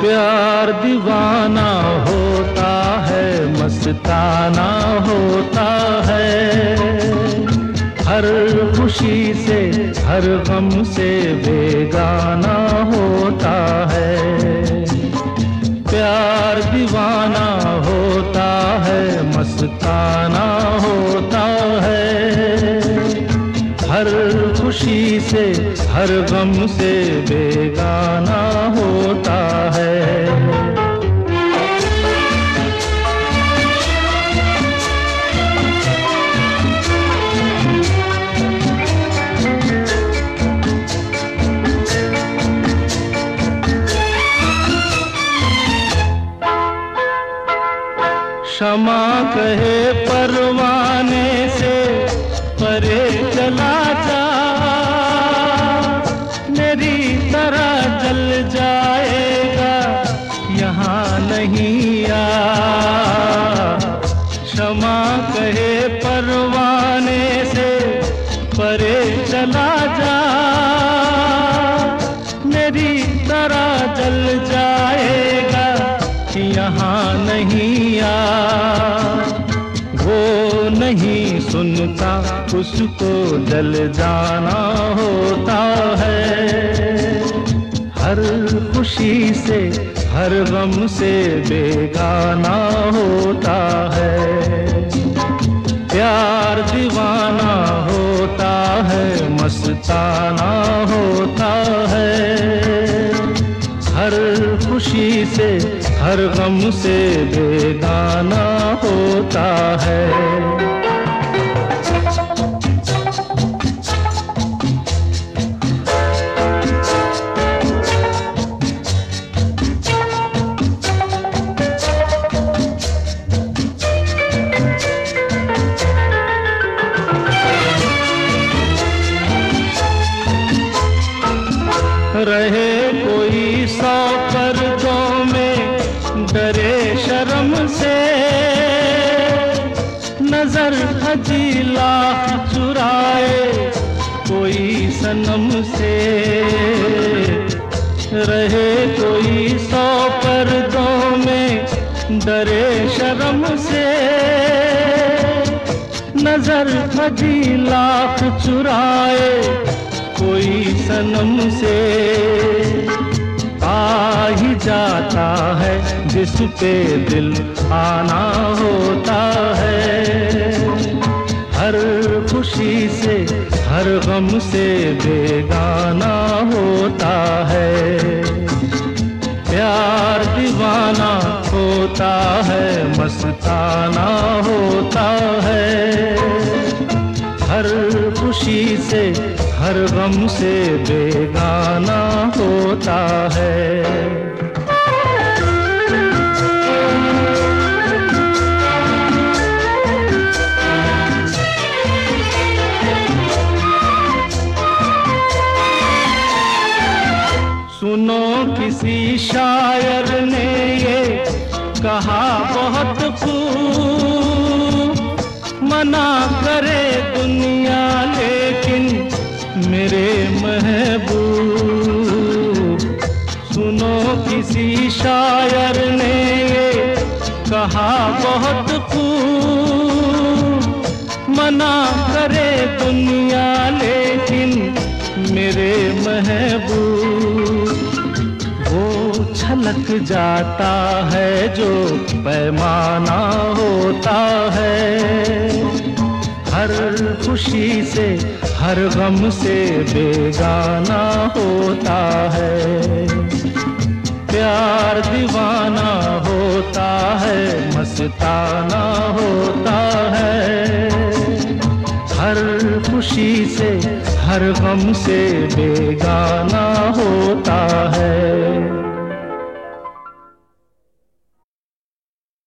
प्यार दीवाना होता है, मस्ताना होता है, हर खुशी से हर गम से बेगाना होता है। प्यार दीवाना होता है, मस्ताना होता है, हर खुशी से हर गम से बेगाना होता है। क्षमा कहे परवाने से परे चला जा, मेरी तरह जल जाएगा यहाँ नहीं आ। क्षमा कहे परवाने से परे चला जा, मेरी तरह जल जाएगा यहाँ नहीं आ। वो नहीं सुनता उसको जल जाना होता है, हर खुशी से हर गम से बेगाना होता है। प्यार दीवाना होता है, मस्ताना होता है, हर खुशी से हर गम से बेगाना होता है। रहे कोई 100 पर्दों में, डरे शर्म से, नजर हजी लाख चुराए कोई सनम से। रहे कोई 100 पर्दों में, डरे शर्म से, नजर हजी लाख चुराए कोई सनम से। आ ही जाता है जिस पे दिल आना होता है, हर खुशी से हर गम से बेगाना होता है। प्यार दीवाना होता है, मस्ताना होता है, हर खुशी से हर गम से बेगाना होता है। सुनो किसी शायर ने ये कहा बहुत खूब, मना करे दुनिया लेकिन मेरे महबूब। सुनो किसी शायर ने ये कहा बहुत खूब, मना करे दुनिया लेकिन मेरे महबूब। वो छलक जाता है जो पैमाना होता है, हर खुशी से हर गम से बेगाना होता है। प्यार दीवाना होता है, मस्ताना होता है, हर खुशी से हर गम से बेगाना होता है।